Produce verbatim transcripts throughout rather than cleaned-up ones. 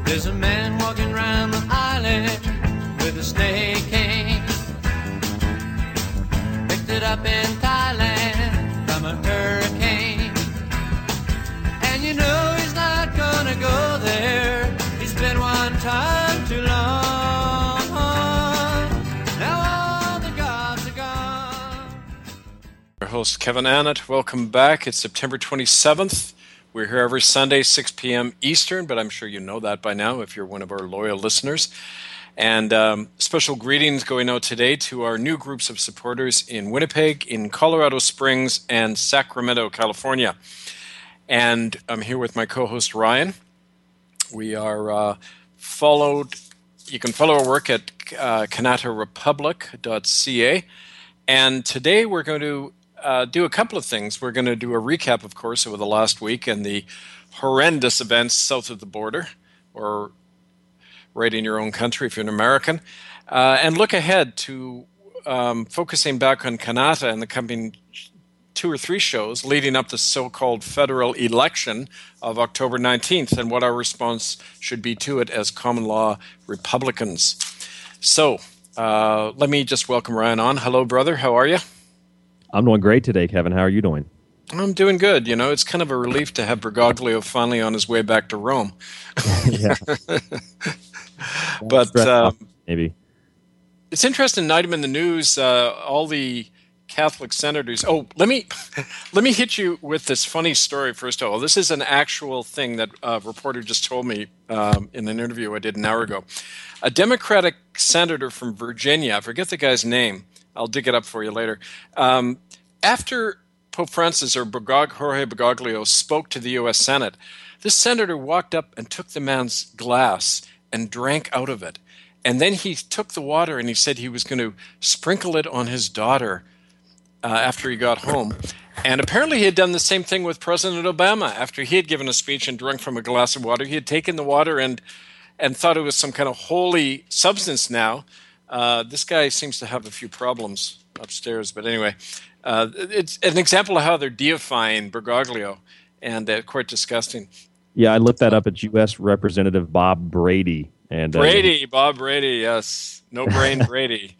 There's a man walking around the island with a snake cane. Picked it up in Thailand from a hurricane. And you know he's not gonna go there. He's been one time too long. Now all the gods are gone. Our host Kevin Annett, welcome back. It's September twenty-seventh. We're here every Sunday, six p.m. Eastern, but I'm sure you know that by now if you're one of our loyal listeners. And um, special greetings going out today to our new groups of supporters in Winnipeg, in Colorado Springs, and Sacramento, California. And I'm here with my co-host Ryan. We are uh, followed, you can follow our work at uh, kanata republic dot c a. And today we're going to Uh, do a couple of things. We're going to do a recap, of course, over the last week and the horrendous events south of the border, or right in your own country if you're an American, uh, and look ahead to um, focusing back on Kanata and the coming two or three shows leading up to the so-called federal election of October nineteenth and what our response should be to it as common law Republicans. So uh, let me just welcome Ryan on. Hello, brother. How are you? I'm doing great today, Kevin. How are you doing? I'm doing good. You know, it's kind of a relief to have Bergoglio finally on his way back to Rome. Yeah. But uh, maybe it's interesting. An item in the news. Uh, all the Catholic senators. Oh, let me let me hit you with this funny story. First of all, this is an actual thing that a reporter just told me um, in an interview I did an hour ago. A Democratic senator from Virginia. I forget the guy's name. I'll dig it up for you later. Um, after Pope Francis or Bergog, Jorge Bergoglio spoke to the U S Senate, this senator walked up and took the man's glass and drank out of it. And then he took the water and he said he was going to sprinkle it on his daughter uh, after he got home. And apparently he had done the same thing with President Obama. After he had given a speech and drunk from a glass of water, he had taken the water and, and thought it was some kind of holy substance now. Uh, this guy seems to have a few problems upstairs, but anyway, uh, it's an example of how they're deifying Bergoglio, and uh, quite disgusting. Yeah, I looked that up. It's U S Representative Bob Brady. And uh, Brady, Bob Brady, yes. No brain Brady.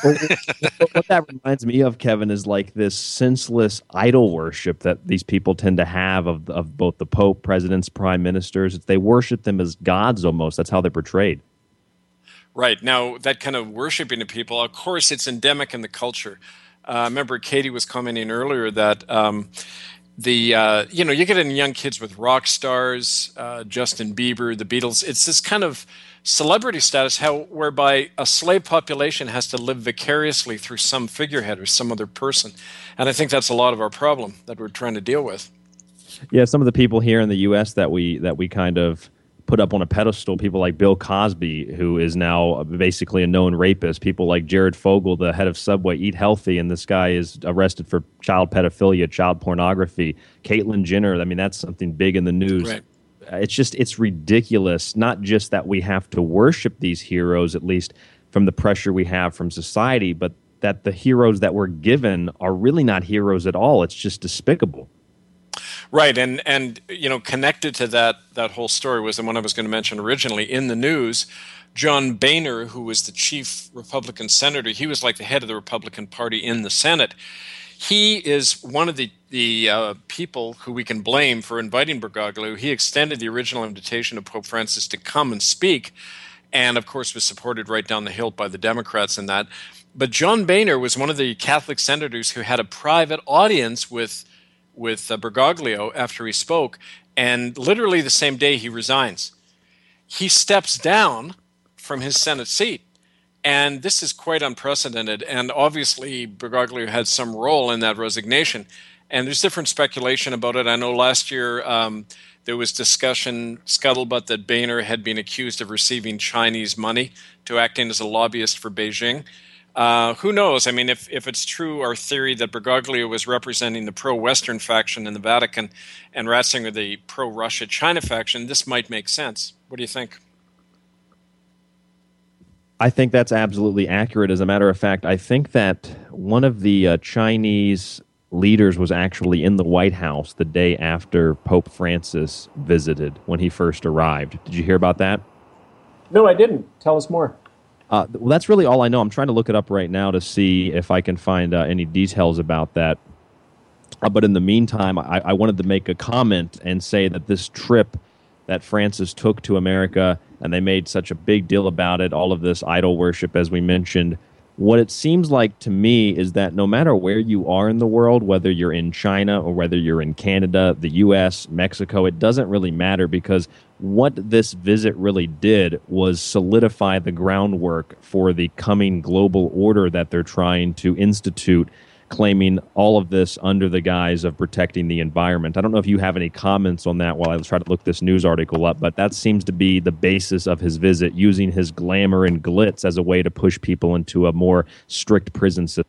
What that reminds me of, Kevin, is like this senseless idol worship that these people tend to have of, of both the Pope, presidents, prime ministers. It's, they worship them as gods almost. That's how they're portrayed. Right. Now, that kind of worshiping of people, of course, it's endemic in the culture. Uh, I remember Katie was commenting earlier that um, the, uh, you know, you get in young kids with rock stars, uh, Justin Bieber, the Beatles. It's this kind of celebrity status how whereby a slave population has to live vicariously through some figurehead or some other person. And I think that's a lot of our problem that we're trying to deal with. Yeah, some of the people here in the U S that we that we kind of put up on a pedestal, people like Bill Cosby, who is now basically a known rapist, people like Jared Fogle, the head of Subway, Eat Healthy, and this guy is arrested for child pedophilia, child pornography. Caitlyn Jenner, I mean, that's something big in the news. Right. It's just, it's ridiculous, not just that we have to worship these heroes, at least from the pressure we have from society, but that the heroes that we're given are really not heroes at all. It's just despicable. Right, and and you know, connected to that that whole story was the one I was going to mention originally in the news. John Boehner, who was the chief Republican senator, he was like the head of the Republican Party in the Senate. He is one of the the uh, people who we can blame for inviting Bergoglio. He extended the original invitation of Pope Francis to come and speak, and of course was supported right down the hill by the Democrats in that. But John Boehner was one of the Catholic senators who had a private audience with. with uh, Bergoglio after he spoke, and literally the same day he resigns. He steps down from his Senate seat, and this is quite unprecedented, and obviously Bergoglio had some role in that resignation, and there's different speculation about it. I know last year um, there was discussion, scuttlebutt, that Boehner had been accused of receiving Chinese money to acting as a lobbyist for Beijing. Uh, who knows? I mean, if, if it's true, our theory that Bergoglio was representing the pro-Western faction in the Vatican and Ratzinger the pro-Russia China faction, this might make sense. What do you think? I think that's absolutely accurate. As a matter of fact, I think that one of the uh, Chinese leaders was actually in the White House the day after Pope Francis visited when he first arrived. Did you hear about that? No, I didn't. Tell us more. Uh, well, that's really all I know. I'm trying to look it up right now to see if I can find uh, any details about that. Uh, but in the meantime, I, I wanted to make a comment and say that this trip that Francis took to America, and they made such a big deal about it, all of this idol worship, as we mentioned, what it seems like to me is that no matter where you are in the world, whether you're in China or whether you're in Canada, the U S, Mexico, it doesn't really matter, because what this visit really did was solidify the groundwork for the coming global order that they're trying to institute, claiming all of this under the guise of protecting the environment. I don't know if you have any comments on that while I try to look this news article up, but that seems to be the basis of his visit, using his glamour and glitz as a way to push people into a more strict prison system.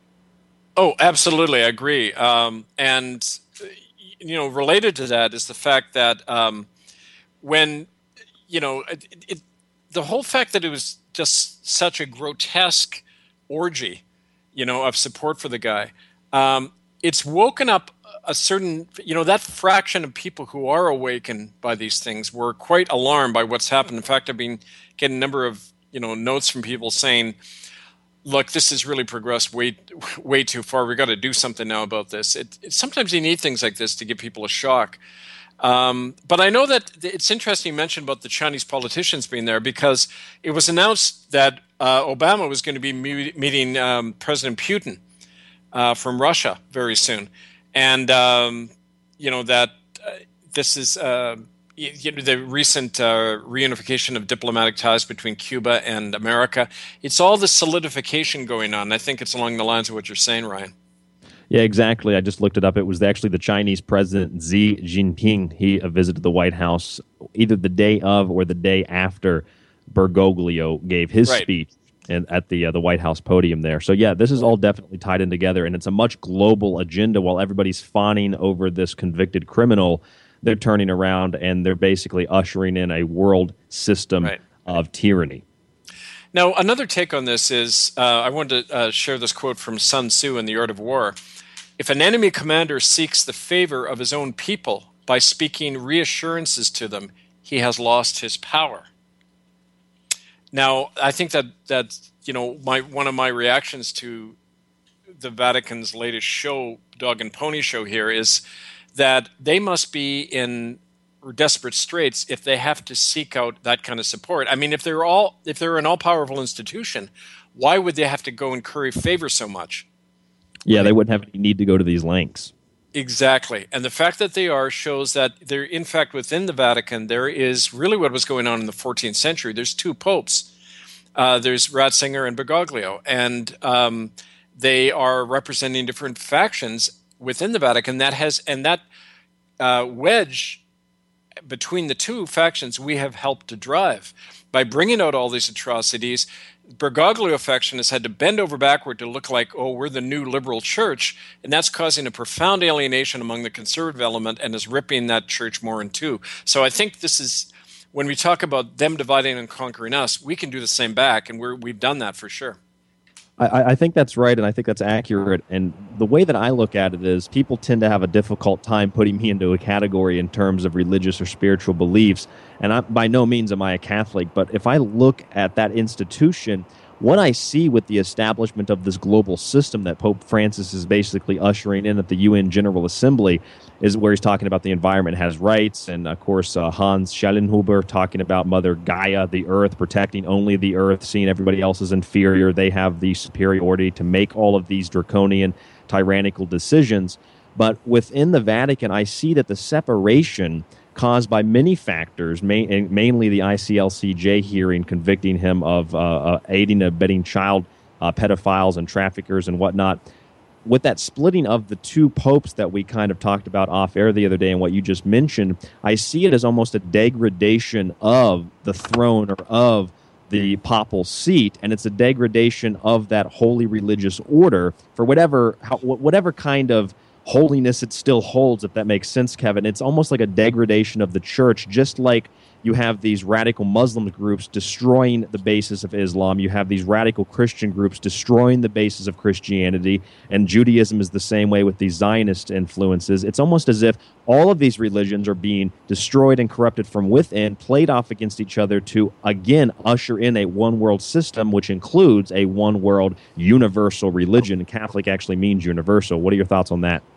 Oh, absolutely. I agree. Um, and, you know, related to that is the fact that um, when, you know, it, it, the whole fact that it was just such a grotesque orgy, you know, of support for the guy. Um, it's woken up a certain, you know, that fraction of people who are awakened by these things were quite alarmed by what's happened. In fact, I've been getting a number of, you know, notes from people saying, look, this has really progressed way, way too far. We've got to do something now about this. It, it, sometimes you need things like this to give people a shock. Um, but I know that it's interesting you mentioned about the Chinese politicians being there, because it was announced that uh, Obama was going to be me- meeting um, President Putin uh, from Russia very soon. And, um, you know, that uh, this is uh, you know, the recent uh, reunification of diplomatic ties between Cuba and America. It's all the solidification going on. I think it's along the lines of what you're saying, Ryan. Yeah, exactly. I just looked it up. It was actually the Chinese president, Xi Jinping. He uh, visited the White House either the day of or the day after Bergoglio gave his right. speech and at the uh, the White House podium there. So, yeah, this is all definitely tied in together, and it's a much global agenda. While everybody's fawning over this convicted criminal, they're turning around and they're basically ushering in a world system right. of tyranny. Now, another take on this is, uh, I wanted to uh, share this quote from Sun Tzu in The Art of War. If an enemy commander seeks the favor of his own people by speaking reassurances to them, he has lost his power. Now, I think that, that you know, my one of my reactions to the Vatican's latest show, Dog and Pony Show here, is that they must be in desperate straits if they have to seek out that kind of support. I mean, if they're all if they're an all-powerful institution, why would they have to go and curry favor so much? Yeah, they wouldn't have any need to go to these lengths. Exactly. And the fact that they are shows that they're, in fact, within the Vatican, there is really what was going on in the fourteenth century. There's two popes. Uh, there's Ratzinger and Bergoglio. And um, they are representing different factions within the Vatican. That has and that uh, wedge between the two factions we have helped to drive. By bringing out all these atrocities, Bergoglio faction has had to bend over backward to look like, oh, we're the new liberal church, and that's causing a profound alienation among the conservative element and is ripping that church more in two. So I think this is, when we talk about them dividing and conquering us, we can do the same back, and we're, we've done that for sure. I, I think that's right, and I think that's accurate. And the way that I look at it is people tend to have a difficult time putting me into a category in terms of religious or spiritual beliefs. And I, by no means am I a Catholic, but if I look at that institution, what I see with the establishment of this global system that Pope Francis is basically ushering in at the U N General Assembly is where he's talking about the environment has rights, and of course uh, Hans Schellenhuber talking about Mother Gaia, the earth, protecting only the earth, seeing everybody else as inferior. They have the superiority to make all of these draconian, tyrannical decisions. But within the Vatican, I see that the separation caused by many factors, main, mainly the I C L C J hearing convicting him of uh, uh, aiding and abetting child uh, pedophiles and traffickers and whatnot. With that splitting of the two popes that we kind of talked about off air the other day and what you just mentioned, I see it as almost a degradation of the throne or of the papal seat, and it's a degradation of that holy religious order for whatever how, whatever kind of holiness it still holds, if that makes sense, Kevin. It's almost like a degradation of the church, just like You have these radical Muslim groups destroying the basis of Islam. You have these radical Christian groups destroying the basis of Christianity. And Judaism is the same way with these Zionist influences. It's almost as if all of these religions are being destroyed and corrupted from within, played off against each other to, again, usher in a one-world system, which includes a one-world universal religion. Catholic actually means universal. What are your thoughts on that?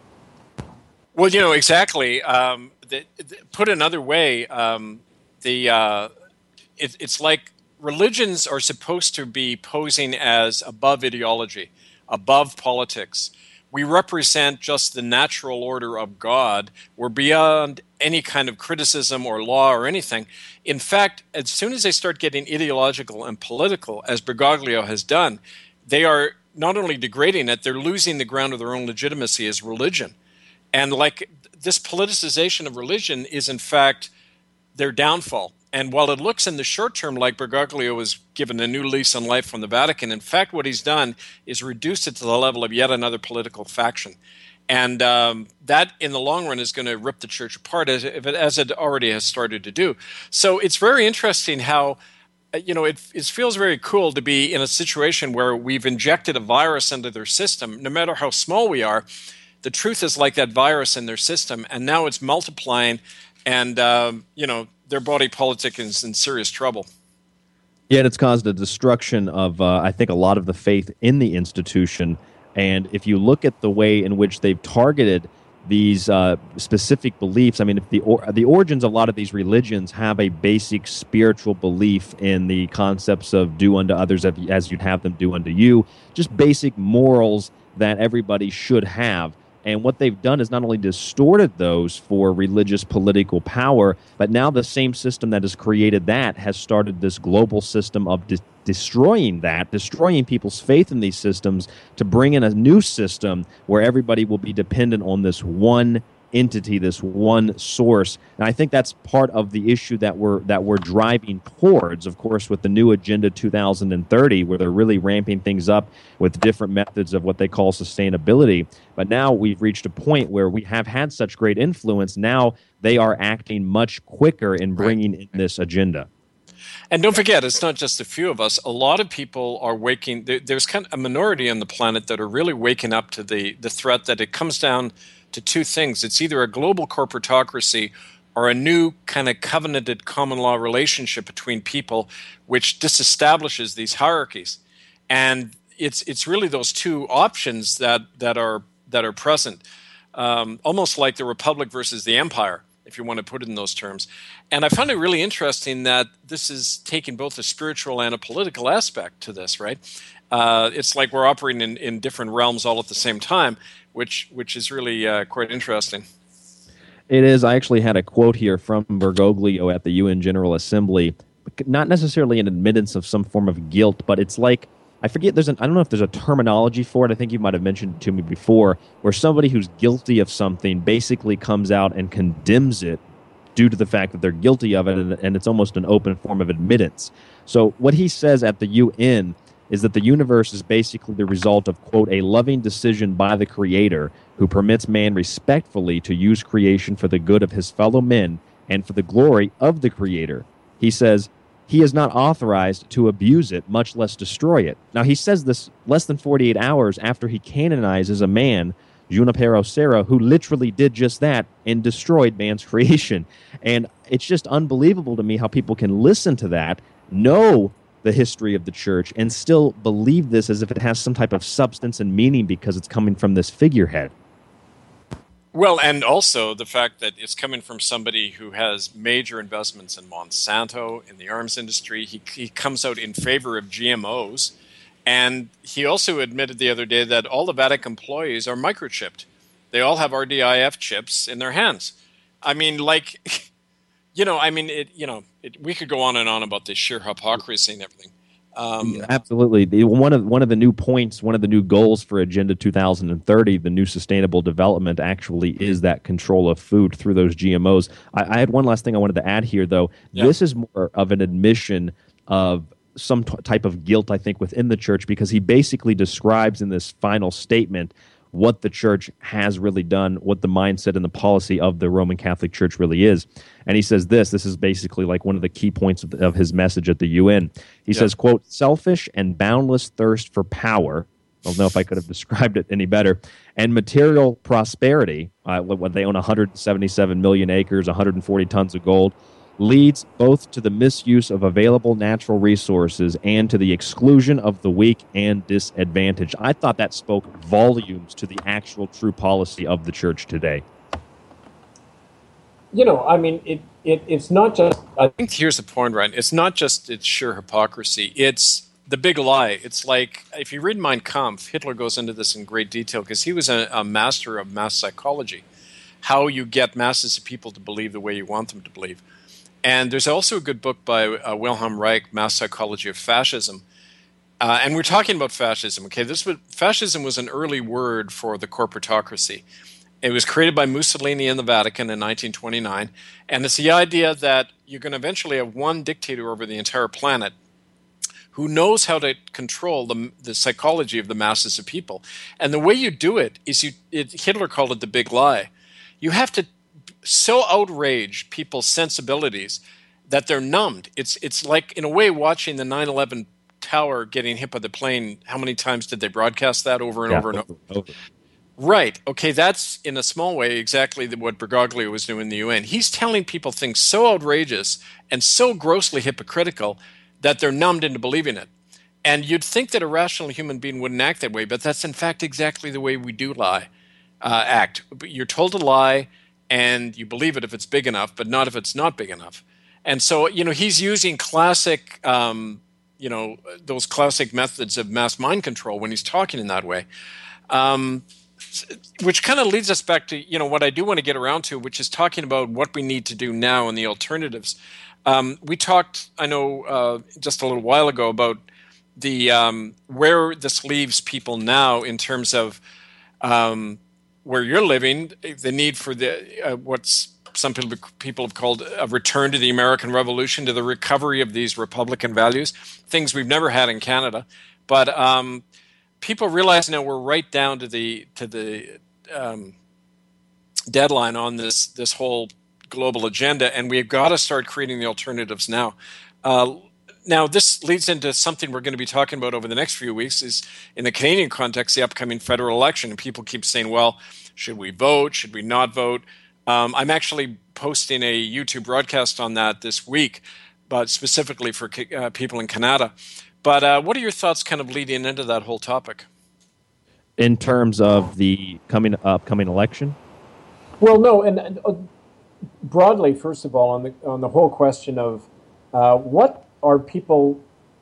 Well, you know, exactly. Um, the, the, put another way, um, the uh, it, it's like religions are supposed to be posing as above ideology, above politics. We represent just the natural order of God. We're beyond any kind of criticism or law or anything. In fact, as soon as they start getting ideological and political, as Bergoglio has done, they are not only degrading it, they're losing the ground of their own legitimacy as religion. And like this politicization of religion is, in fact, their downfall. And while it looks in the short term like Bergoglio was given a new lease on life from the Vatican, in fact, what he's done is reduced it to the level of yet another political faction. And um, that, in the long run, is going to rip the church apart, as it, as it already has started to do. So it's very interesting how, you know, it, it feels very cool to be in a situation where we've injected a virus into their system, no matter how small we are. The truth is like that virus in their system, and now it's multiplying, and, um, you know, their body politic is in serious trouble. Yeah, and it's caused a destruction of, uh, I think, a lot of the faith in the institution. And if you look at the way in which they've targeted these uh, specific beliefs, I mean, if the or, the origins of a lot of these religions have a basic spiritual belief in the concepts of do unto others as you'd have them do unto you, just basic morals that everybody should have. And what they've done is not only distorted those for religious political power, but now the same system that has created that has started this global system of de- destroying that, destroying people's faith in these systems to bring in a new system where everybody will be dependent on this one entity, this one source. And I think that's part of the issue that we're that we're driving towards, of course, with the new Agenda two thousand thirty, where they're really ramping things up with different methods of what they call sustainability. But now we've reached a point where we have had such great influence. Now they are acting much quicker in bringing in this agenda. And don't forget, it's not just a few of us. A lot of people are waking. There's kind of a minority on the planet that are really waking up to the, the threat that it comes down to two things. It's either a global corporatocracy or a new kind of covenanted common law relationship between people which disestablishes these hierarchies. And it's it's really those two options that, that are that are present, um, almost like the republic versus the empire, if you want to put it in those terms. And I find it really interesting that this is taking both a spiritual and a political aspect to this, right? Uh, it's like we're operating in, in different realms all at the same time, which which is really uh, quite interesting. It is. I actually had a quote here from Bergoglio at the U N General Assembly, not necessarily an admittance of some form of guilt, but it's like, I forget, there's an, I don't know if there's a terminology for it. I think you might have mentioned it to me before, where somebody who's guilty of something basically comes out and condemns it due to the fact that they're guilty of it, and, and it's almost an open form of admittance. So what he says at the U N is that the universe is basically the result of, quote, a loving decision by the Creator who permits man respectfully to use creation for the good of his fellow men and for the glory of the Creator. He says, he is not authorized to abuse it, much less destroy it. Now, he says this less than forty-eight hours after he canonizes a man, Junipero Serra, who literally did just that and destroyed man's creation. And it's just unbelievable to me how people can listen to that, know the history of the church, and still believe this as if it has some type of substance and meaning because it's coming from this figurehead. Well, and also the fact that it's coming from somebody who has major investments in Monsanto, in the arms industry. He, he comes out in favor of G M Os. And he also admitted the other day that all the Vatican employees are microchipped. They all have R D I F chips in their hands. I mean, like, you know, I mean, it, you know, it, we could go on and on about this sheer hypocrisy and everything. Um, yeah, absolutely. The, one of one of the new points, one of the new goals for Agenda two thousand thirty, the new sustainable development, actually is that control of food through those G M Os. I, I had one last thing I wanted to add here, though. Yeah. This is more of an admission of some t- type of guilt, I think, within the church, because he basically describes in this final statement what the church has really done, what the mindset and the policy of the Roman Catholic Church really is. And he says this, this is basically like one of the key points of, of his message at the U N. He yeah. says, quote, selfish and boundless thirst for power, I don't know if I could have described it any better, and material prosperity, uh, when they own one hundred seventy-seven million acres, one hundred forty tons of gold, leads both to the misuse of available natural resources and to the exclusion of the weak and disadvantaged. I thought that spoke volumes to the actual true policy of the church today. You know, I mean, it, it it's not just... I think here's the point, Ryan. It's not just it's sheer hypocrisy. It's the big lie. It's like, if you read Mein Kampf, Hitler goes into this in great detail because he was a, a master of mass psychology, how you get masses of people to believe the way you want them to believe. And there's also a good book by uh, Wilhelm Reich, Mass Psychology of Fascism. Uh, and we're talking about fascism. Okay, this was, fascism was an early word for the corporatocracy. It was created by Mussolini in the Vatican in nineteen twenty-nine. And it's the idea that you're going to eventually have one dictator over the entire planet who knows how to control the, the psychology of the masses of people. And the way you do it is, you, it, Hitler called it the big lie. You have to so outrage people's sensibilities that they're numbed. It's it's like, in a way, watching the nine eleven tower getting hit by the plane. How many times did they broadcast that over and yeah, over and over? over? Right. Okay, that's, in a small way, exactly what Bergoglio was doing in the U N. He's telling people things so outrageous and so grossly hypocritical that they're numbed into believing it. And you'd think that a rational human being wouldn't act that way, but that's, in fact, exactly the way we do lie, uh, act. You're told to lie, and you believe it if it's big enough, but not if it's not big enough. And so, you know, he's using classic, um, you know, those classic methods of mass mind control when he's talking in that way, um, which kind of leads us back to, you know, what I do want to get around to, which is talking about what we need to do now and the alternatives. Um, we talked, I know, uh, just a little while ago about the um, where this leaves people now in terms of um, where you're living, the need for the uh, what's some people people have called a return to the American Revolution, to the recovery of these Republican values, things we've never had in Canada. But um, people realize now we're right down to the to the um, deadline on this this whole global agenda, and we've got to start creating the alternatives now. Uh, Now, this leads into something we're going to be talking about over the next few weeks, is in the Canadian context, the upcoming federal election. And people keep saying, well, should we vote? Should we not vote? Um, I'm actually posting a YouTube broadcast on that this week, but specifically for uh, people in Canada. But uh, what are your thoughts kind of leading into that whole topic? In terms of the coming upcoming election? Well, no, and uh, broadly, first of all, on the on the whole question of uh, what are people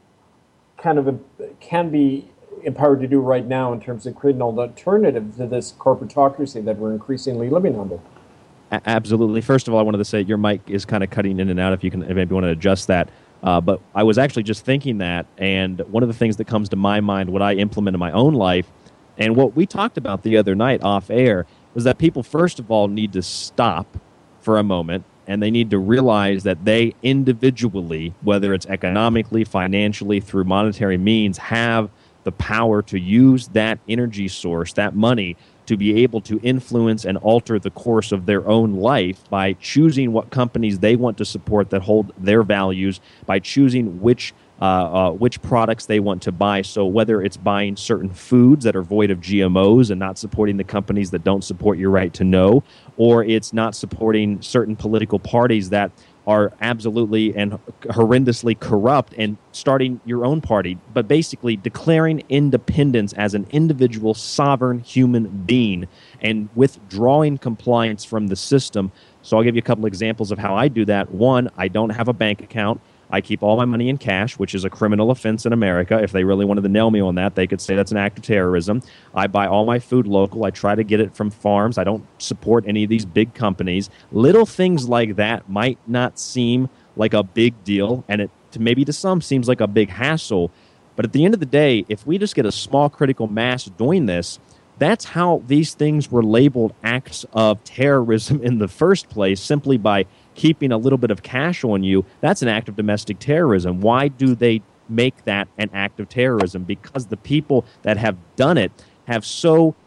kind of a, can be empowered to do right now in terms of creating an alternative to this corporatocracy that we're increasingly living under? A- absolutely. First of all, I wanted to say your mic is kind of cutting in and out. If you can, if maybe want to adjust that. Uh, but I was actually just thinking that, and one of the things that comes to my mind, what I implement in my own life, and what we talked about the other night off air, was that people, first of all, need to stop for a moment, and they need to realize that they individually, whether it's economically, financially, through monetary means, have the power to use that energy source, that money, to be able to influence and alter the course of their own life by choosing what companies they want to support that hold their values, by choosing which uh, uh, which products they want to buy. So whether it's buying certain foods that are void of G M Os and not supporting the companies that don't support your right to know, or it's not supporting certain political parties that are absolutely and horrendously corrupt, and starting your own party, but basically declaring independence as an individual sovereign human being and withdrawing compliance from the system. So I'll give you a couple examples of how I do that. One, I don't have a bank account. I keep all my money in cash, which is a criminal offense in America. If they really wanted to nail me on that, they could say that's an act of terrorism. I buy all my food local. I try to get it from farms. I don't support any of these big companies. Little things like that might not seem like a big deal, and it to maybe to some seems like a big hassle. But at the end of the day, if we just get a small critical mass doing this, that's how these things were labeled acts of terrorism in the first place, simply by keeping a little bit of cash on you. That's an act of domestic terrorism. Why do they make that an act of terrorism? Because the people that have done it have so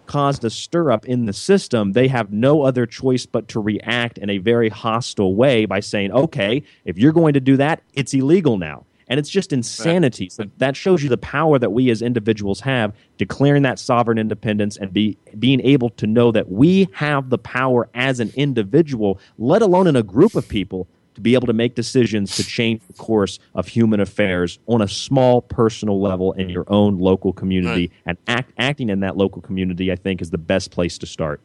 caused a stir up in the system, they have no other choice but to react in a very hostile way by saying, okay, if you're going to do that, it's illegal now. And it's just insanity. So that shows you the power that we as individuals have, declaring that sovereign independence and be being able to know that we have the power as an individual, let alone in a group of people, to be able to make decisions to change the course of human affairs on a small personal level in your own local community. Right. And act, acting in that local community, I think, is the best place to start.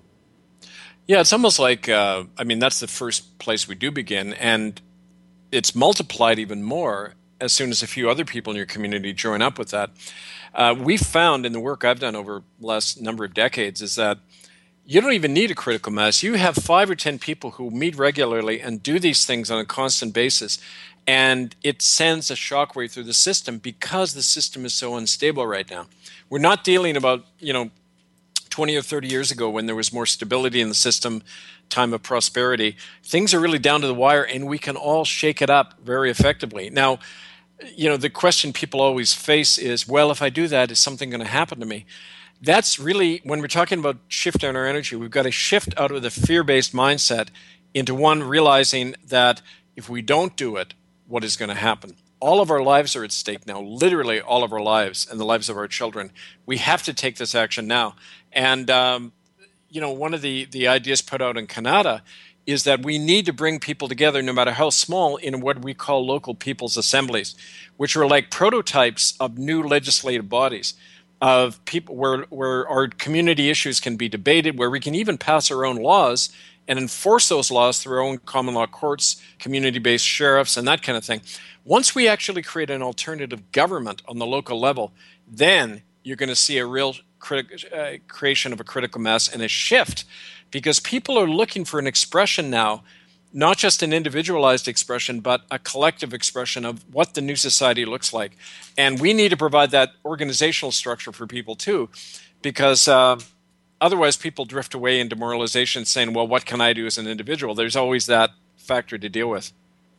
Yeah, it's almost like, uh, I mean, that's the first place we do begin, and it's multiplied even more as soon as a few other people in your community join up with that. Uh, we've found in the work I've done over the last number of decades is that you don't even need a critical mass. You have five or ten people who meet regularly and do these things on a constant basis, and it sends a shockwave through the system because the system is so unstable right now. We're not dealing about, you know, twenty or thirty years ago when there was more stability in the system, time of prosperity. Things are really down to the wire, and we can all shake it up very effectively. Now, you know, the question people always face is, well, if I do that, is something going to happen to me? That's really, when we're talking about shifting our energy, we've got to shift out of the fear-based mindset into one realizing that if we don't do it, what is going to happen? All of our lives are at stake now, literally all of our lives and the lives of our children. We have to take this action now. And, um, you know, one of the, the ideas put out in Canada is that we need to bring people together, no matter how small, in what we call local people's assemblies, which are like prototypes of new legislative bodies, of people where, where our community issues can be debated, where we can even pass our own laws and enforce those laws through our own common law courts, community-based sheriffs, and that kind of thing. Once we actually create an alternative government on the local level, then you're going to see a real criti- uh, creation of a critical mass and a shift, because people are looking for an expression now, not just an individualized expression, but a collective expression of what the new society looks like. And we need to provide that organizational structure for people too, because uh, otherwise people drift away in demoralization saying, well, what can I do as an individual? There's always that factor to deal with.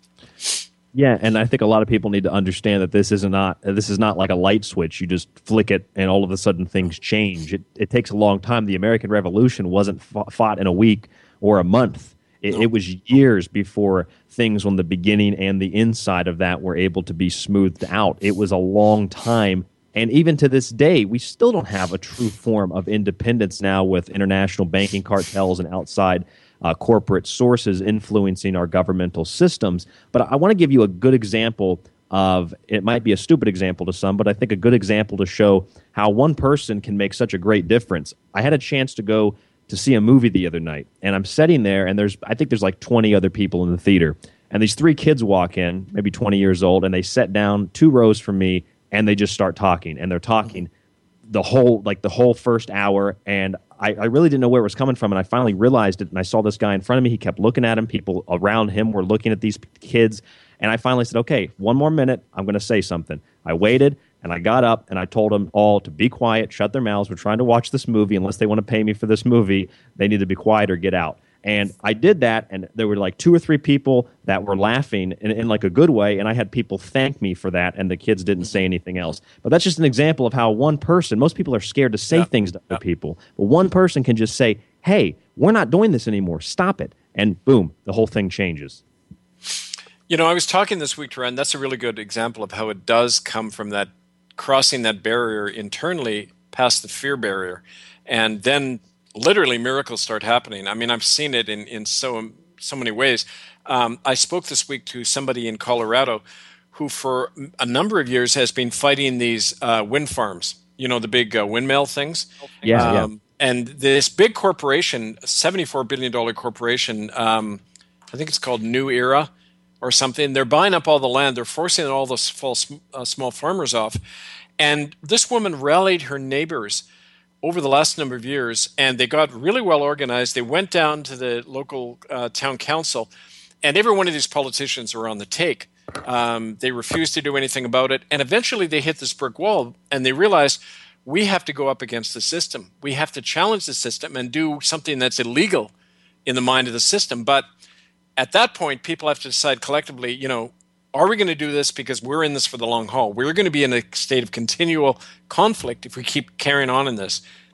Yeah, and I think a lot of people need to understand that this is not this is not like a light switch. You just flick it, and all of a sudden things change. It it takes a long time. The American Revolution wasn't fought in a week or a month. It, no. it was years before things on the beginning and the inside of that were able to be smoothed out. It was a long time, and even to this day, we still don't have a true form of independence now, with international banking cartels and outside Uh, corporate sources influencing our governmental systems. But I want to give you a good example of, it might be a stupid example to some, but I think a good example to show how one person can make such a great difference. I had a chance to go to see a movie the other night, and I'm sitting there, and there's I think there's like twenty other people in the theater. And these three kids walk in, maybe twenty years old, and they sit down two rows from me, and they just start talking. And they're talking the whole, like the whole first hour, and I, I really didn't know where it was coming from, and I finally realized it, and I saw this guy in front of me. He kept looking at him. People around him were looking at these kids, and I finally said, okay, one more minute. I'm going to say something. I waited, and I got up, and I told them all to be quiet, shut their mouths. We're trying to watch this movie. Unless they want to pay me for this movie, they need to be quiet or get out. And I did that, and there were like two or three people that were laughing in, in like a good way, and I had people thank me for that, and the kids didn't say anything else. But that's just an example of how one person, most people are scared to say yeah. things to other yeah. people, but one person can just say, hey, we're not doing this anymore, stop it, and boom, the whole thing changes. You know, I was talking this week to Ren, that's a really good example of how it does come from that, crossing that barrier internally past the fear barrier, and then literally miracles start happening. I mean, I've seen it in, in so so many ways. Um, I spoke this week to somebody in Colorado who for a number of years has been fighting these uh, wind farms, you know, the big uh, windmill things. Yeah, um, yeah. And this big corporation, seventy-four billion dollars corporation, um, I think it's called New Era or something, they're buying up all the land. They're forcing all the small, uh, small farmers off. And this woman rallied her neighbors over the last number of years, and they got really well organized. They went down to the local uh, town council, and every one of these politicians were on the take. Um, they refused to do anything about it, and eventually they hit this brick wall, and they realized we have to go up against the system. We have to challenge the system and do something that's illegal in the mind of the system. But at that point, people have to decide collectively, you know, are we going to do this because we're in this for the long haul? We're going to be in a state of continual conflict if we keep carrying on in this.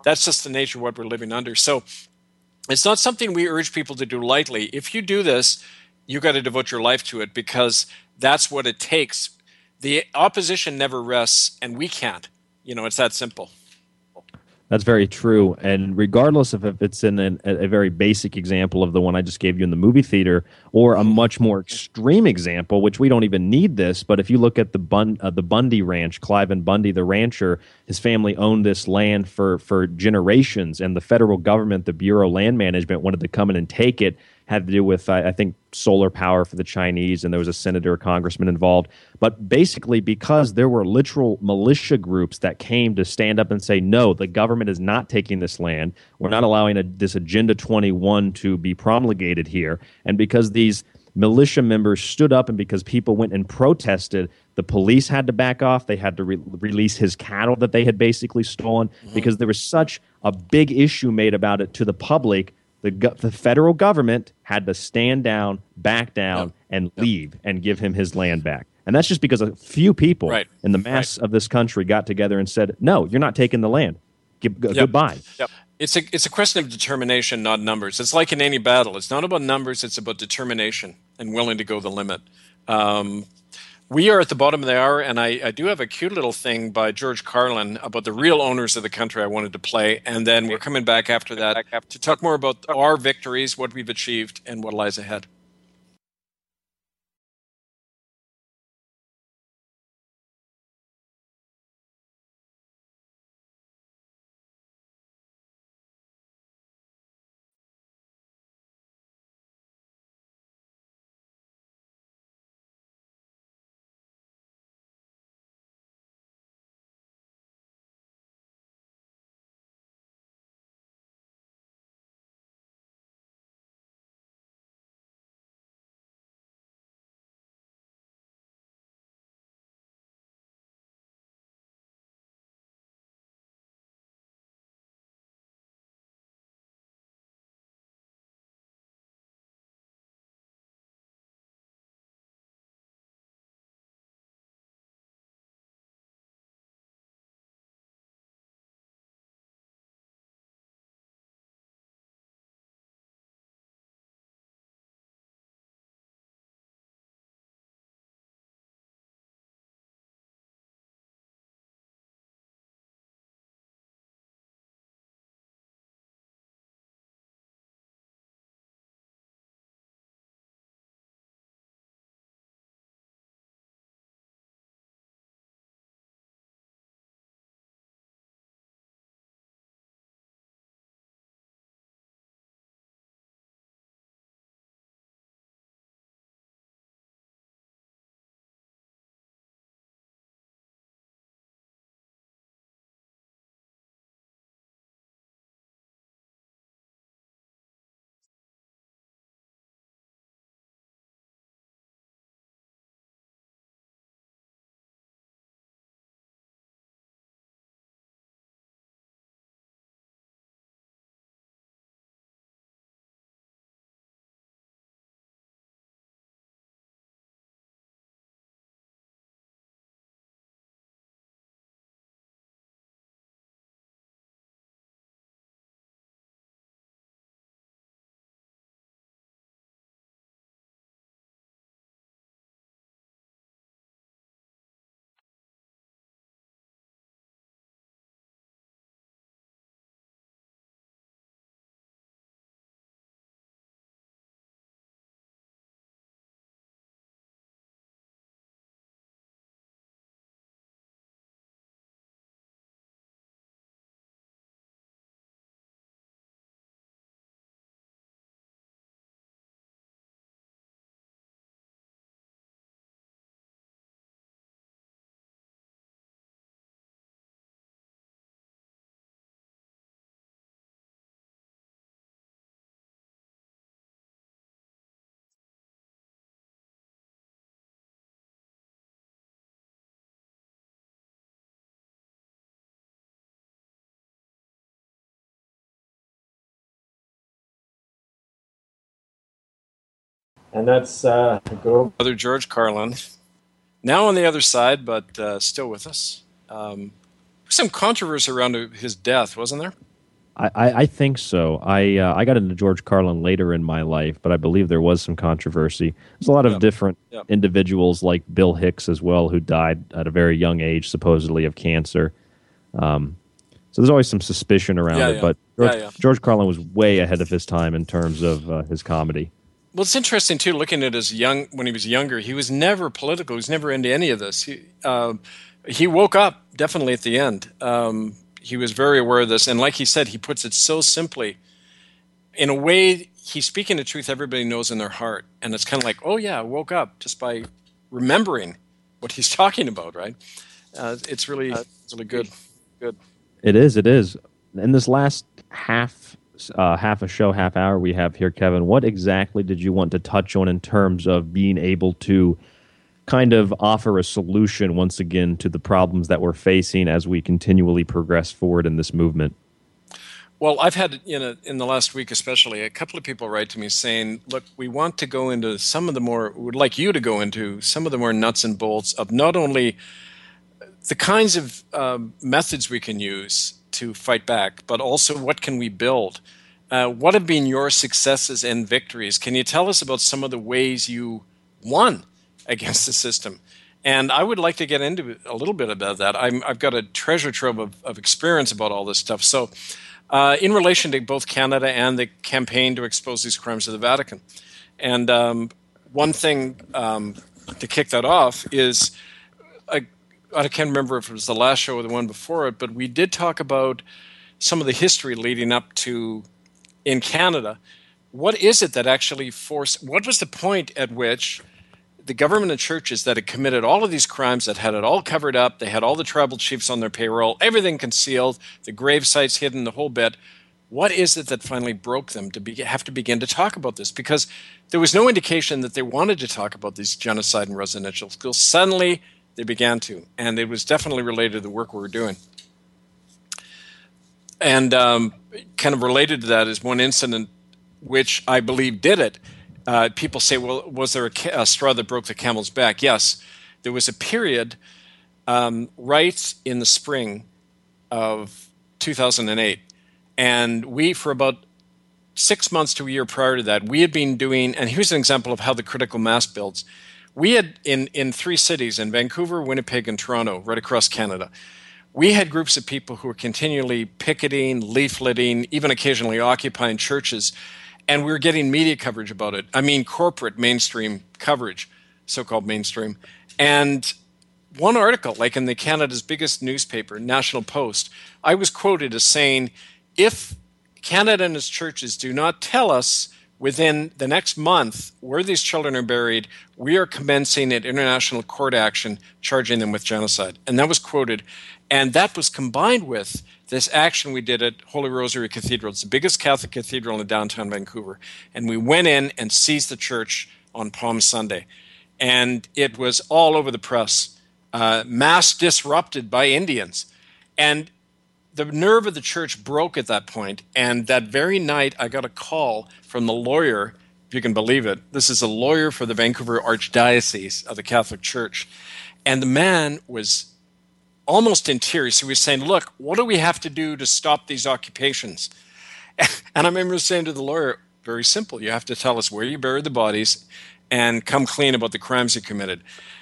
That's just the nature of what we're living under. So it's not something we urge people to do lightly. If you do this, you got to devote your life to it, because that's what it takes. The opposition never rests, and we can't. You know, it's that simple. That's very true. And regardless of if it's in an, a, a very basic example of the one I just gave you in the movie theater, or a much more extreme example, which we don't even need this, but if you look at the Bun, uh, the Bundy Ranch, Cliven Bundy, the rancher, his family owned this land for, for generations, and the federal government, the Bureau of Land Management, wanted to come in and take it. Had to do with, I, I think, solar power for the Chinese, and there was a senator or congressman involved. But basically, because there were literal militia groups that came to stand up and say, no, the government is not taking this land. We're not allowing a, this Agenda twenty-one to be promulgated here. And because these militia members stood up, and because people went and protested, the police had to back off. They had to re- release his cattle that they had basically stolen, mm-hmm. because there was such a big issue made about it to the public. The, go- the federal government had to stand down, back down, yep. and yep. leave and give him his land back. And that's just because a few people right. in the mass right. of this country got together and said, no, you're not taking the land. G- g- yep. Goodbye. Yep. It's a, it's a question of determination, not numbers. It's like in any battle. It's not about numbers. It's about determination and willing to go the limit. Um, We are at the bottom of the hour, and I, I do have a cute little thing by George Carlin about the real owners of the country I wanted to play, and then we're coming back after that to talk more about our victories, what we've achieved, and what lies ahead. And that's uh, go. Brother George Carlin, now on the other side, but uh, still with us. Um, some controversy around his death, wasn't there? I, I, I think so. I uh, I got into George Carlin later in my life, but I believe there was some controversy. There's a lot of Yep. different Yep. individuals like Bill Hicks as well, who died at a very young age, supposedly of cancer. Um, so there's always some suspicion around Yeah, it. yeah. But George, Yeah, yeah. George Carlin was way ahead of his time in terms of uh, his comedy. Well, it's interesting too. Looking at his young when he was younger, he was never political. He was never into any of this. He uh, he woke up definitely at the end. Um, he was very aware of this, and like he said, he puts it so simply. In a way, he's speaking the truth everybody knows in their heart, and it's kind of like, oh yeah, I woke up just by remembering what he's talking about. Right? Uh, it's really it's really good. Good. It is. It is. In this last half uh, half a show, half hour we have here, Kevin, what exactly did you want to touch on in terms of being able to kind of offer a solution once again to the problems that we're facing as we continually progress forward in this movement? Well, I've had, you know, in the last week especially, a couple of people write to me saying, look, we want to go into some of the more, would like you to go into some of the more nuts and bolts of not only the kinds of um, methods we can use to fight back, but also what can we build? Uh, what have been your successes and victories? Can you tell us about some of the ways you won against the system? And I would like to get into a little bit about that. I'm, I've got a treasure trove of, of experience about all this stuff. So uh, in relation to both Canada and the campaign to expose these crimes of the Vatican. And um, one thing um, to kick that off is, I, I can't remember if it was the last show or the one before it, but we did talk about some of the history leading up to, in Canada, what is it that actually forced, what was the point at which the government and churches that had committed all of these crimes, that had it all covered up, they had all the tribal chiefs on their payroll, everything concealed, the grave sites hidden, the whole bit. What is it that finally broke them to be, have to begin to talk about this? Because there was no indication that they wanted to talk about these genocide and residential schools. Suddenly, they began to, and it was definitely related to the work we were doing. And um, kind of related to that is one incident which I believe did it. Uh, people say, well, was there a, ca- a straw that broke the camel's back? Yes. There was a period um, right in the spring of two thousand eight. And we, for about six months to a year prior to that, we had been doing, and here's an example of how the critical mass builds. We had, in, in three cities, in Vancouver, Winnipeg, and Toronto, right across Canada, we had groups of people who were continually picketing, leafleting, even occasionally occupying churches. And we were getting media coverage about it. I mean, corporate mainstream coverage, so-called mainstream. And one article, like in the Canada's biggest newspaper, National Post, I was quoted as saying, if Canada and its churches do not tell us within the next month where these children are buried, we are commencing an international court action charging them with genocide. And that was quoted. And that was combined with this action we did at Holy Rosary Cathedral. It's the biggest Catholic cathedral in downtown Vancouver. And we went in and seized the church on Palm Sunday. And it was all over the press, uh, mass disrupted by Indians. And the nerve of the church broke at that point. And that very night, I got a call from the lawyer, if you can believe it. This is a lawyer for the Vancouver Archdiocese of the Catholic Church. And the man was almost in tears. He was saying, look, what do we have to do to stop these occupations? And I remember saying to the lawyer, very simple. You have to tell us where you buried the bodies and come clean about the crimes you committed.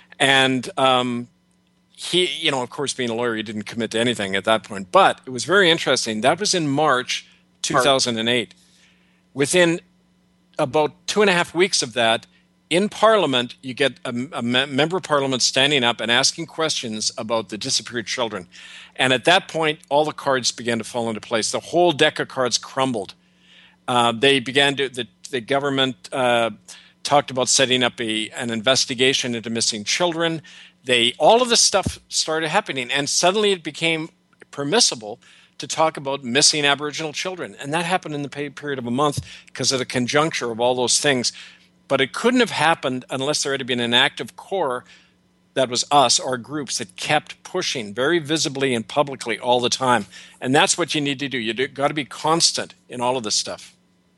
And um, he, you know, of course, being a lawyer, he didn't commit to anything at that point. But it was very interesting. That was in March two thousand eight. Within about two and a half weeks of that, in Parliament, you get a, a member of Parliament standing up and asking questions about the disappeared children. And at that point, all the cards began to fall into place. The whole deck of cards crumbled. Uh, they began to, the, the government uh, talked about setting up a, an investigation into missing children. They, all of this stuff started happening, and suddenly it became permissible to talk about missing Aboriginal children. And that happened in the period of a month because of the conjuncture of all those things. But it couldn't have happened unless there had been an active core, that was us, our groups, that kept pushing very visibly and publicly all the time. And that's what you need to do. You've got to be constant in all of this stuff.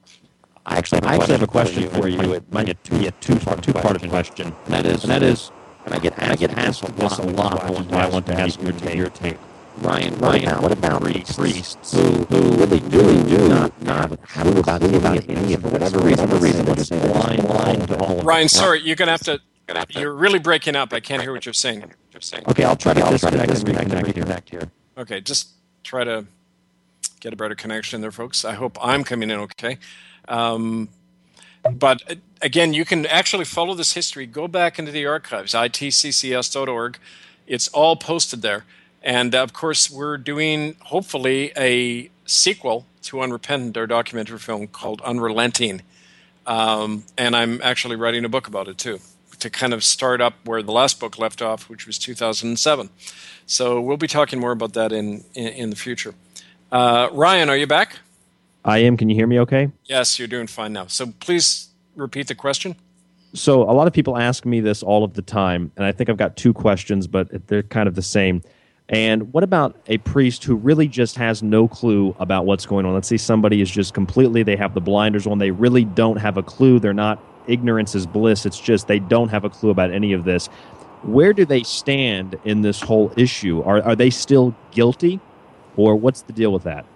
I actually have a, I actually have a question for you. It might be a two-part two part question. And that is, and that is, and I get, and I get asked this a lot. I want to, I want to ask your take. Your take. Ryan, Ryan, what about priests, priests who, who really do, do not, not have a about any about any of whatever reason, whatever reason, let's say blind, blind to all of Ryan, it. sorry, you're going to have to, you're really breaking up. I can't hear what you're saying. Okay, I'll try to disconnect and reconnect here. Okay, just try to get a better connection there, folks. I hope I'm coming in okay. Um, but uh, again, you can actually follow this history. Go back into the archives, I T C C S dot org. It's all posted there. And of course, we're doing, hopefully, a sequel to Unrepentant, our documentary film called Unrelenting. Um, and I'm actually writing a book about it, too, to kind of start up where the last book left off, which was two thousand seven. So we'll be talking more about that in, in, in the future. Uh, Ryan, are you back? I am. Can you hear me okay? Yes, you're doing fine now. So please repeat the question. So a lot of people ask me this all of the time, and I think I've got two questions, but they're kind of the same. And what about a priest who really just has no clue about what's going on? Let's say somebody is just completely, they have the blinders on, they really don't have a clue, they're not, ignorance is bliss, it's just they don't have a clue about any of this. Where do they stand in this whole issue? Are are they still guilty, or what's the deal with that?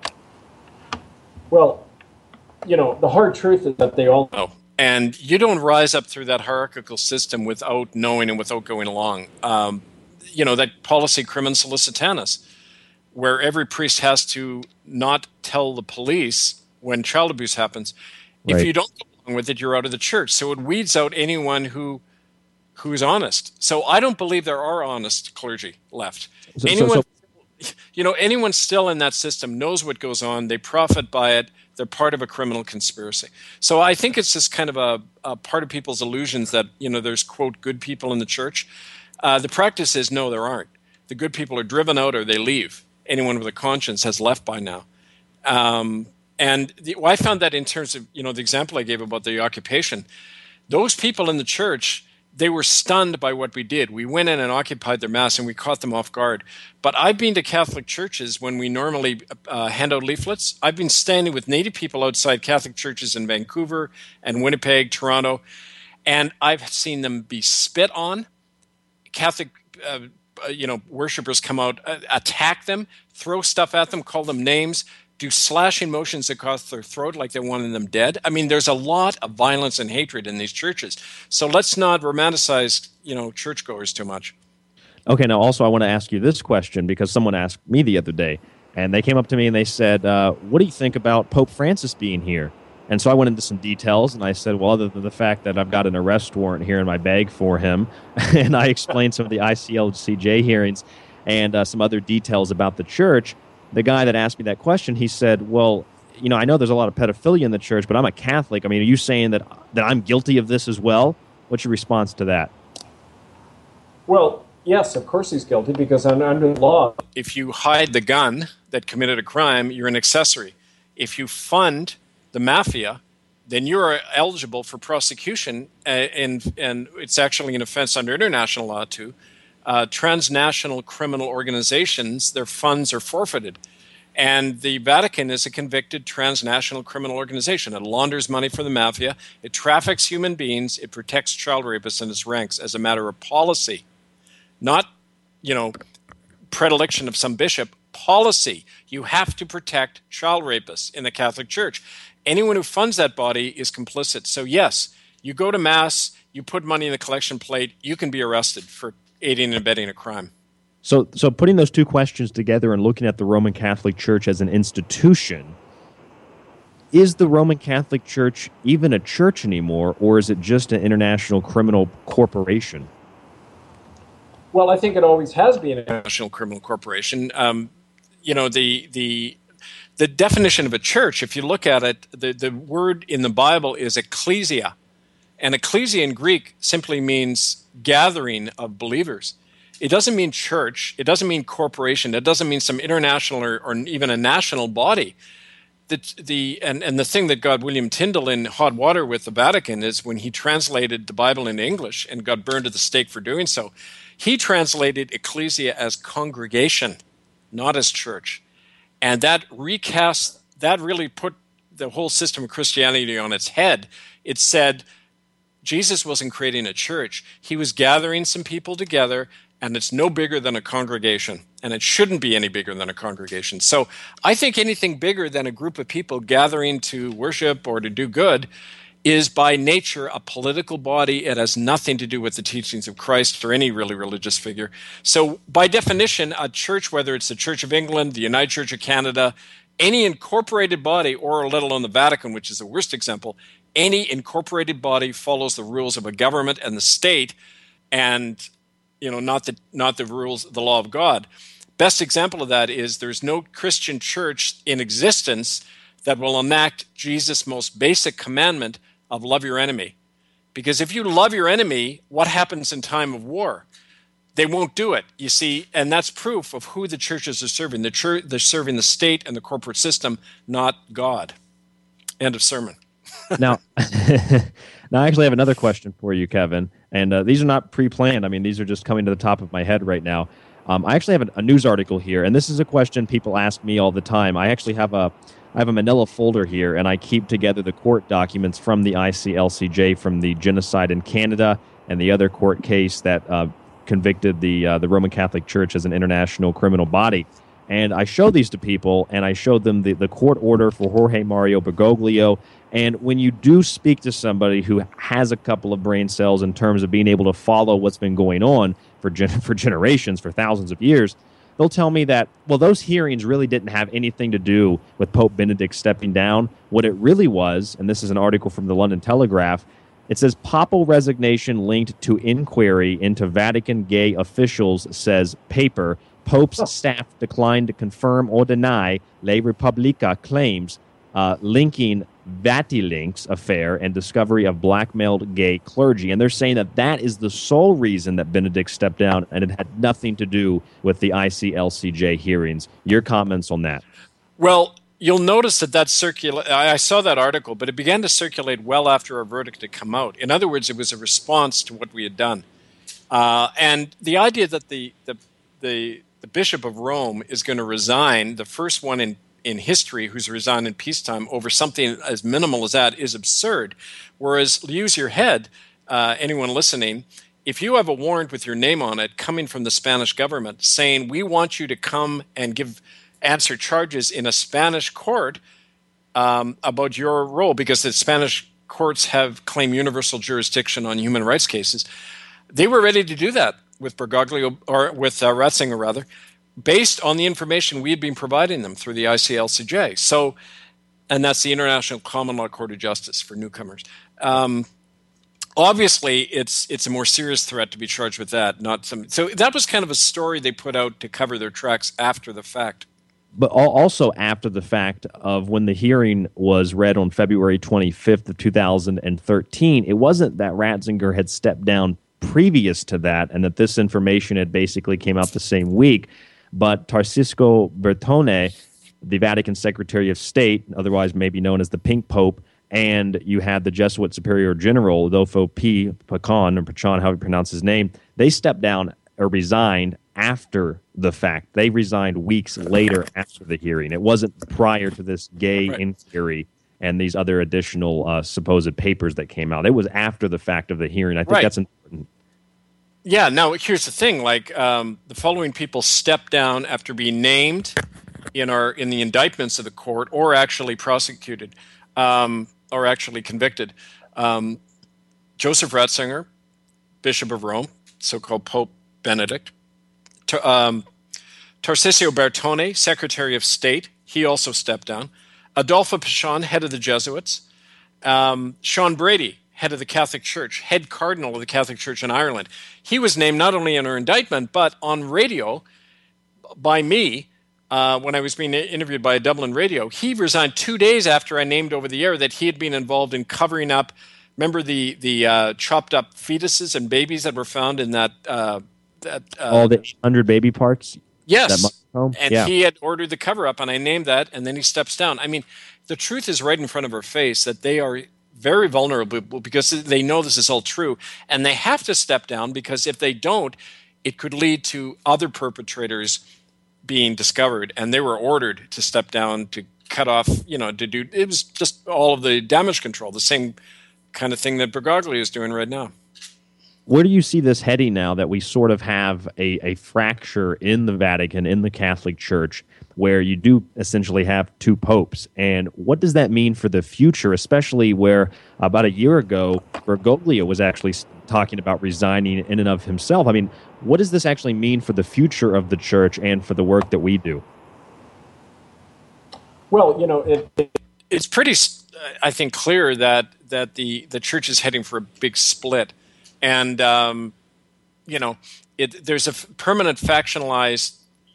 Well, you know, the hard truth is that they all... Oh, and you don't rise up through that hierarchical system without knowing and without going along. Um, you know, that policy crimen solicitanus, where every priest has to not tell the police when child abuse happens. If Right. you don't go along with it, you're out of the church. So it weeds out anyone who who's honest. So I don't believe there are honest clergy left. So- so- anyone, so- you know, anyone still in that system knows what goes on. They profit by it. They're part of a criminal conspiracy. So I think it's just kind of a, a part of people's illusions that, you know, there's, quote, good people in the church. Uh, the practice is, no, there aren't. The good people are driven out or they leave. Anyone with a conscience has left by now. Um, and the, well, I found that in terms of, you know, the example I gave about the occupation, those people in the church, they were stunned by what we did. We went in and occupied their mass and we caught them off guard. But I've been to Catholic churches when we normally uh, hand out leaflets. I've been standing with Native people outside Catholic churches in Vancouver and Winnipeg, Toronto, and I've seen them be spit on. Catholic, uh, you know, worshipers come out, uh, attack them, throw stuff at them, call them names, do slashing motions across their throat like they wanted them dead. I mean, there's a lot of violence and hatred in these churches. So let's not romanticize, you know, churchgoers too much. Okay, now also I want to ask you this question because someone asked me the other day, and they came up to me and they said, uh, what do you think about Pope Francis being here? And so I went into some details, and I said, well, other than the fact that I've got an arrest warrant here in my bag for him, and I explained some of the I C L C J hearings and uh, some other details about the church, the guy that asked me that question, he said, well, you know, I know there's a lot of pedophilia in the church, but I'm a Catholic. I mean, are you saying that that I'm guilty of this as well? What's your response to that? Well, yes, of course he's guilty because under, under the law... If you hide the gun that committed a crime, you're an accessory. If you fund the mafia, then you're eligible for prosecution, uh, and and it's actually an offense under international law too. Uh, transnational criminal organizations, their funds are forfeited. And the Vatican is a convicted transnational criminal organization. It launders money for the mafia. It traffics human beings. It protects child rapists in its ranks as a matter of policy. Not, you know, predilection of some bishop. Policy. You have to protect child rapists in the Catholic Church. Anyone who funds that body is complicit. So yes, you go to Mass, you put money in the collection plate, you can be arrested for aiding and abetting a crime. So, so putting those two questions together and looking at the Roman Catholic Church as an institution, is the Roman Catholic Church even a church anymore, or is it just an international criminal corporation? Well, I think it always has been. National criminal corporation. Um, you know, the the the definition of a church, if you look at it, the, the word in the Bible is ecclesia. And ecclesia in Greek simply means gathering of believers. It doesn't mean church. It doesn't mean corporation. It doesn't mean some international or, or even a national body. The, the, and, and the thing that got William Tyndale in hot water with the Vatican is when he translated the Bible into English and got burned at the stake for doing so, he translated ecclesia as congregation, not as church. And that recast, that really put the whole system of Christianity on its head. It said Jesus wasn't creating a church. He was gathering some people together and it's no bigger than a congregation, and it shouldn't be any bigger than a congregation. So I think anything bigger than a group of people gathering to worship or to do good is by nature a political body. It has nothing to do with the teachings of Christ or any really religious figure. So by definition, a church, whether it's the Church of England, the United Church of Canada, any incorporated body, or let alone the Vatican, which is the worst example, any incorporated body follows the rules of a government and the state, and you know, not the not the rules, the law of God. Best example of that is there's no Christian church in existence that will enact Jesus' most basic commandment of love your enemy. Because if you love your enemy, what happens in time of war? They won't do it, you see, and that's proof of who the churches are serving. The church, they're serving the state and the corporate system, not God. End of sermon. Now, now I actually have another question for you, Kevin, and uh, these are not pre-planned. I mean, these are just coming to the top of my head right now. Um, I actually have a, a news article here, and this is a question people ask me all the time. I actually have a I have a manila folder here, and I keep together the court documents from the I C L C J, from the genocide in Canada and the other court case that uh, convicted the uh, the Roman Catholic Church as an international criminal body. And I showed these to people, and I showed them the, the court order for Jorge Mario Bergoglio. And when you do speak to somebody who has a couple of brain cells in terms of being able to follow what's been going on for gen- for generations, for thousands of years, they'll tell me that, well, those hearings really didn't have anything to do with Pope Benedict stepping down. What it really was, and this is an article from the London Telegraph, it says papal resignation linked to inquiry into Vatican gay officials, says paper. Pope's staff declined to confirm or deny La Repubblica claims uh, linking Vatilinks affair and discovery of blackmailed gay clergy. And they're saying that that is the sole reason that Benedict stepped down, and it had nothing to do with the I C L C J hearings. Your comments on that? Well, you'll notice that that circula- I saw that article, but it began to circulate well after our verdict had come out. In other words, it was a response to what we had done. Uh, and the idea that the, the, the, the Bishop of Rome is going to resign, the first one in in history who's resigned in peacetime over something as minimal as that, is absurd. Whereas, use your head, uh, anyone listening, if you have a warrant with your name on it coming from the Spanish government saying, we want you to come and give answer charges in a Spanish court um, about your role, because the Spanish courts have claimed universal jurisdiction on human rights cases, they were ready to do that with Bergoglio, or with uh, Ratzinger, rather, based on the information we had been providing them through the I C L C J. So, and that's the International Common Law Court of Justice for newcomers. Um, obviously, it's it's a more serious threat to be charged with that. Not some. So that was kind of a story they put out to cover their tracks after the fact. But also after the fact of when the hearing was read on February twenty-fifth of two thousand thirteen, it wasn't that Ratzinger had stepped down previous to that, and that this information had basically came out the same week. But Tarcisco Bertone, the Vatican Secretary of State, otherwise maybe known as the Pink Pope, and you had the Jesuit Superior General, Adolfo P. Pacon, or Pachon, how you pronounce his name, they stepped down or resigned after the fact. They resigned weeks later after the hearing. It wasn't prior to this gay right. inquiry and these other additional uh, supposed papers that came out. It was after the fact of the hearing. I think right. that's important. Yeah, now here's the thing, like um, the following people stepped down after being named in our in the indictments of the court, or actually prosecuted, um, or actually convicted. Um, Joseph Ratzinger, Bishop of Rome, so-called Pope Benedict. Tar- um, Tarcisio Bertone, Secretary of State, he also stepped down. Adolfo Pachon, head of the Jesuits. Um, Sean Brady, head of the Catholic Church, head cardinal of the Catholic Church in Ireland. He was named not only in our indictment, but on radio by me uh, when I was being interviewed by a Dublin radio. He resigned two days after I named over the air that he had been involved in covering up, remember the, the uh, chopped up fetuses and babies that were found in that... Uh, that uh, All the one hundred baby parts? Yes. And yeah. he had ordered the cover-up, and I named that, and then he steps down. I mean, the truth is right in front of our face that they are very vulnerable because they know this is all true, and they have to step down, because if they don't, it could lead to other perpetrators being discovered, and they were ordered to step down, to cut off, you know, to do, it was just all of the damage control, the same kind of thing that Bergoglio is doing right now. Where do you see this heading now that we sort of have a, a fracture in the Vatican, in the Catholic Church, where you do essentially have two popes? And what does that mean for the future, especially where about a year ago, Bergoglio was actually talking about resigning in and of himself? I mean, what does this actually mean for the future of the Church and for the work that we do? Well, you know, it, it it's pretty, I think, clear that that the, the Church is heading for a big split. And, um, you know, it, there's a f- permanent factionalized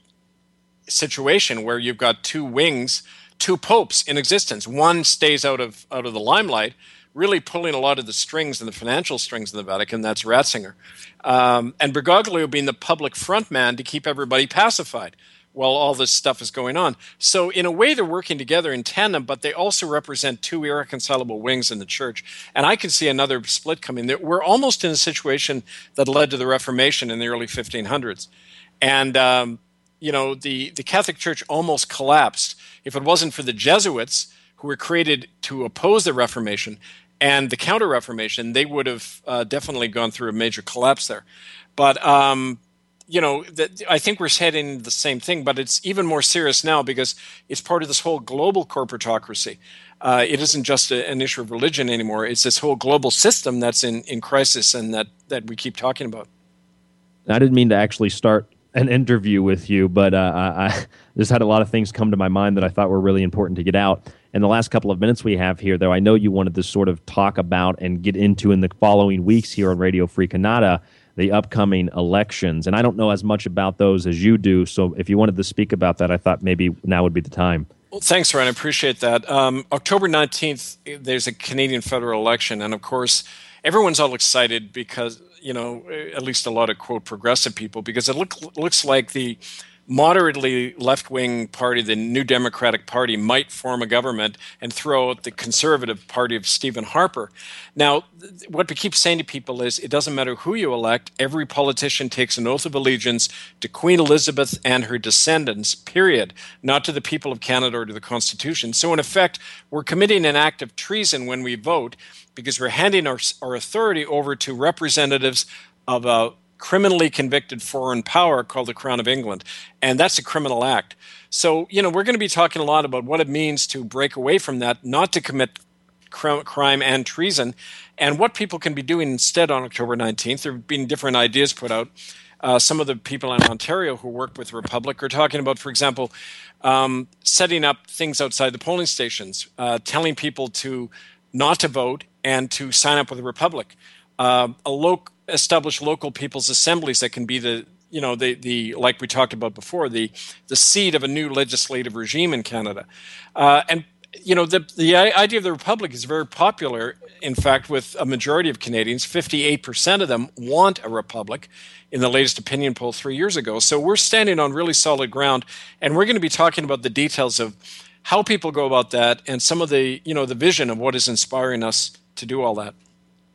situation where you've got two wings, two popes in existence. One stays out of out of the limelight, really pulling a lot of the strings and the financial strings in the Vatican. That's Ratzinger. Um, and Bergoglio being the public front man to keep everybody pacified while all this stuff is going on. So in a way, they're working together in tandem, but they also represent two irreconcilable wings in the Church. And I can see another split coming. We're almost in a situation that led to the Reformation in the early fifteen hundreds. And, um, you know, the, the Catholic Church almost collapsed. If it wasn't for the Jesuits, who were created to oppose the Reformation and the Counter-Reformation, they would have uh, definitely gone through a major collapse there. But, um, you know, that I think we're heading the same thing, but it's even more serious now because it's part of this whole global corporatocracy. Uh, it isn't just a, an issue of religion anymore. It's this whole global system that's in, in crisis and that, that we keep talking about. I didn't mean to actually start an interview with you, but uh, I just had a lot of things come to my mind that I thought were really important to get out. In the last couple of minutes we have here, though, I know you wanted to sort of talk about and get into in the following weeks here on Radio Free Canada, the upcoming elections. And I don't know as much about those as you do, so if you wanted to speak about that, I thought maybe now would be the time. Well, thanks, Ryan. I appreciate that. Um, October nineteenth, there's a Canadian federal election, and of course, everyone's all excited because, you know, at least a lot of, quote, progressive people, because it look, looks like the moderately left-wing party, the New Democratic Party, might form a government and throw out the conservative party of Stephen Harper. Now, th- what we keep saying to people is it doesn't matter who you elect. Every politician takes an oath of allegiance to Queen Elizabeth and her descendants, period, not to the people of Canada or to the Constitution. So, in effect, we're committing an act of treason when we vote because we're handing our, our authority over to representatives of a criminally convicted foreign power called the Crown of England. And that's a criminal act. So, you know, we're going to be talking a lot about what it means to break away from that, not to commit cr- crime and treason, and what people can be doing instead on October nineteenth. There have been different ideas put out. Uh, some of the people in Ontario who work with the Republic are talking about, for example, um, setting up things outside the polling stations, uh, telling people to not to vote and to sign up with the Republic. Uh, a local establish local people's assemblies that can be the, you know, the, the like we talked about before, the the seed of a new legislative regime in Canada. Uh, and, you know, the, the idea of the Republic is very popular, in fact, with a majority of Canadians. fifty-eight percent of them want a Republic in the latest opinion poll three years ago. So we're standing on really solid ground, and we're going to be talking about the details of how people go about that and some of the, you know, the vision of what is inspiring us to do all that.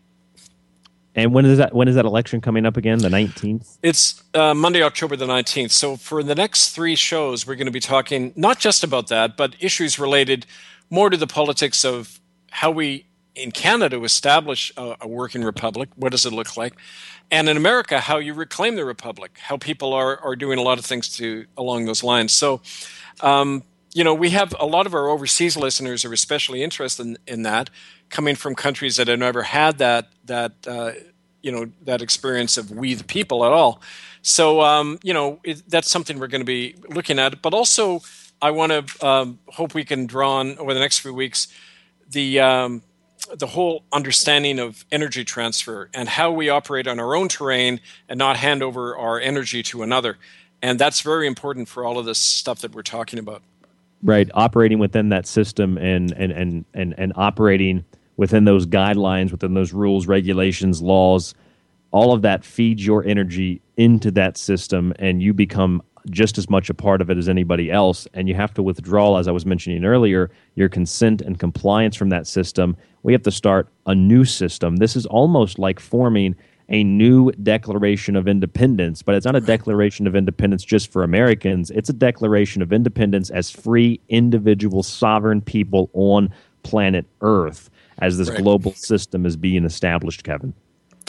And when is that? When is that election coming up again? The nineteenth? It's uh, Monday, October the nineteenth. So for the next three shows, we're going to be talking not just about that, but issues related more to the politics of how we, in Canada, establish a, a working republic. What does it look like? And in America, how you reclaim the republic, how people are, are doing a lot of things to along those lines. So, um, you know, we have a lot of our overseas listeners are especially interested in, in that, coming from countries that have never had that that uh, you know that experience of we the people at all. So um, you know it, that's something we're going to be looking at. But also, I want to um, hope we can draw on over the next few weeks the um, the whole understanding of energy transfer and how we operate on our own terrain and not hand over our energy to another. And that's very important for all of this stuff that we're talking about. Right, operating within that system and and and and, and operating within those guidelines, within those rules, regulations, laws, all of that feeds your energy into that system, and you become just as much a part of it as anybody else. And you have to withdraw, as I was mentioning earlier, your consent and compliance from that system. We have to start a new system. This is almost like forming a new Declaration of Independence, but it's not a Declaration of Independence just for Americans. It's a Declaration of Independence as free, individual, sovereign people on planet Earth as this right. global system is being established, Kevin.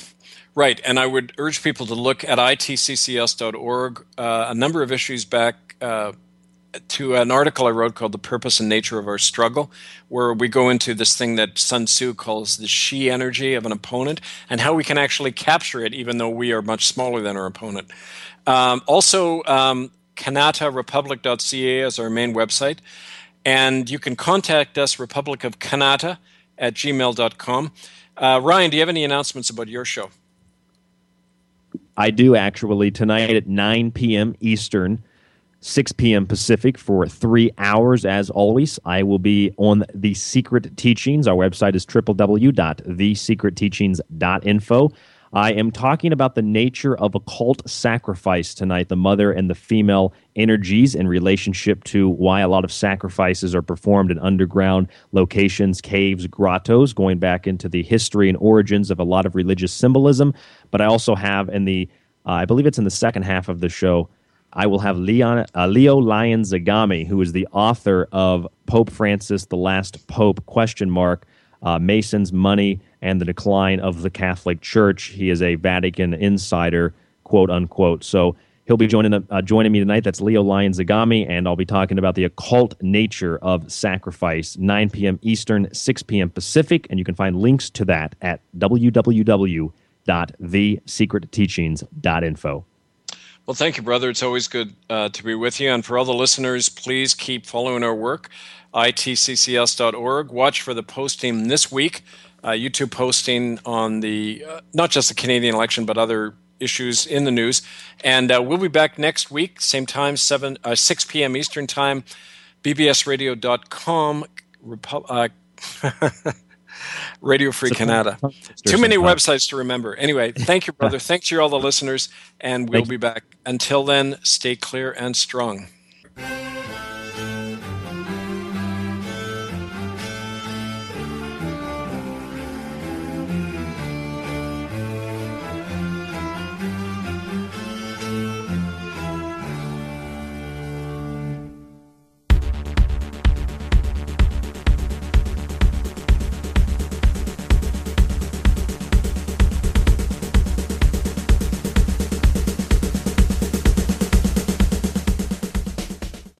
Right, and I would urge people to look at I T C C S dot org. Uh, a number of issues back uh, to an article I wrote called The Purpose and Nature of Our Struggle, where we go into this thing that Sun Tzu calls the she energy of an opponent and how we can actually capture it even though we are much smaller than our opponent. Um, also, um, Kanata Republic dot C A is our main website, and you can contact us, Republic of Kanata at gmail dot com. Uh, Ryan, do you have any announcements about your show? I do, actually. Tonight at nine p.m. Eastern, six p.m. Pacific, for three hours, as always, I will be on The Secret Teachings. Our website is w w w dot the secret teachings dot info. I am talking about the nature of occult sacrifice tonight, the mother and the female energies in relationship to why a lot of sacrifices are performed in underground locations, caves, grottos, going back into the history and origins of a lot of religious symbolism. But I also have in the, uh, I believe it's in the second half of the show, I will have Leon, uh, Leo Lyons Zagami, who is the author of Pope Francis, the Last Pope, question mark, uh, Masons, Money, and the Decline of the Catholic Church. He is a Vatican insider, quote unquote. So he'll be joining uh, joining me tonight. That's Leo Lyons Zagami, and I'll be talking about the occult nature of sacrifice, nine p.m. Eastern, six p.m. Pacific, and you can find links to that at w w w dot the secret teachings dot info. Well, thank you, brother. It's always good uh, to be with you. And for all the listeners, please keep following our work, I T C C S dot org. Watch for the posting this week, uh, YouTube posting on the, uh, not just the Canadian election, but other issues in the news. And uh, we'll be back next week, same time, seven, uh, six p.m. Eastern Time, b b s radio dot com, Repu- uh, Radio Free Canada. Too many websites to remember. Anyway, thank you, brother. Thanks to all the listeners, and we'll be back. Until then, stay clear and strong.